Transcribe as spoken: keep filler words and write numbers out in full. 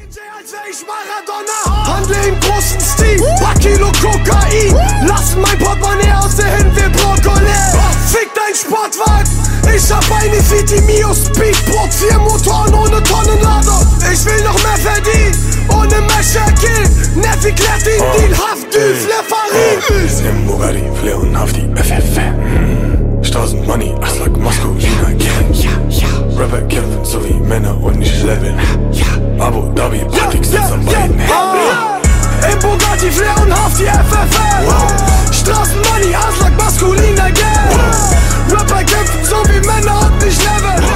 Als wär ich Maradona. Handle im großen Stil, paar Kilo Kokain. Lass mein Portemonnaie aus der Hin wie Brokkoli. Fick dein Sportwagen, ich hab eine Fiti Mio Speedboat. Vier Motoren ohne Tonnenlader. Ich will noch mehr verdienen, ohne Mescherkill. Neffi klärt den Deal, Haft, Düfle, Farid. Im Bugatti, Flair und Hafti, F F F. Tausend Money, Aslak, Moskau, China, Gang. Rapper kämpfen so wie Männer und nicht leveln. Abu Dhabi, Patik sitzt am beiden Händen. Im Bugatti, Flair und Hafti, F F F. Straßenmoney, Aslak, maskuliner Gang. Rapper kämpfen so wie Männer und nicht leveln.